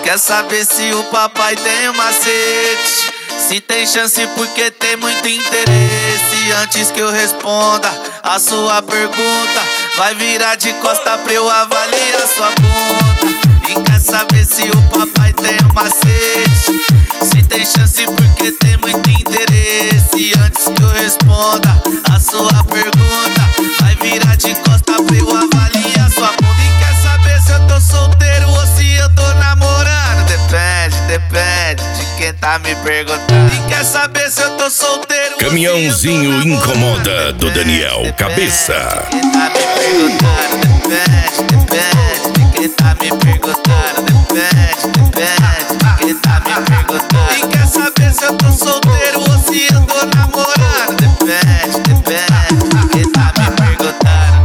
Quer saber se o papai tem um macete? Se tem chance porque tem muito interesse. Antes que eu responda a sua pergunta, vai virar de costa pra eu avaliar sua bunda. E quer saber se o papai tem um macete? Se tem chance porque tem muito interesse. Antes que eu responda a sua pergunta, vai virar de costa pra eu avaliar sua bunda. E quer saber se eu tô solteiro ou se eu tô namorando? Depende de quem tá me perguntando. E quer saber se eu tô solteiro? Caminhãozinho incomoda do Daniel Cabeça. Quem tá me perguntando? Depende de quem tá me perguntando. Depende de quem tá me perguntando. E quer saber se eu tô solteiro ou se eu tô namorando? Depende de quem tá me perguntando.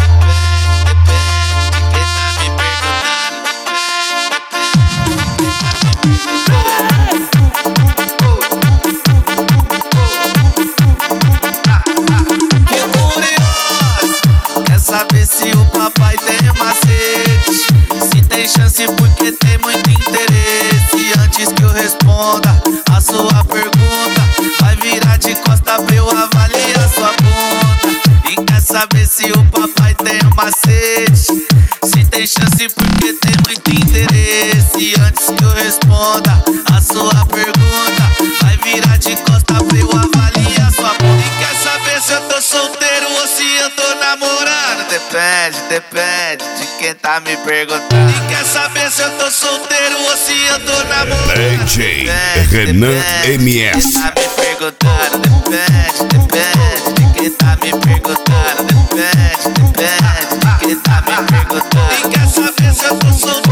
Saber se o papai tem um macete? Se tem chance porque tem muito interesse. Antes que eu responda a sua pergunta, vai virar de costa pra eu avaliar sua bunda. E quer saber se o papai tem um macete? Se tem chance porque tem muito interesse. Antes que eu responda a sua pergunta, vai virar de costa pra eu avaliar sua bunda. E quer saber se eu tô solteiro ou se eu tô namorando? Depende de quem tá me perguntando. E quer saber se eu tô solteiro ou se eu tô namorando? DJ Renan MS. Quem tá me perguntando? Depende de quem tá me perguntando. Depende de quem tá me perguntando. E quer saber se eu tô solteiro?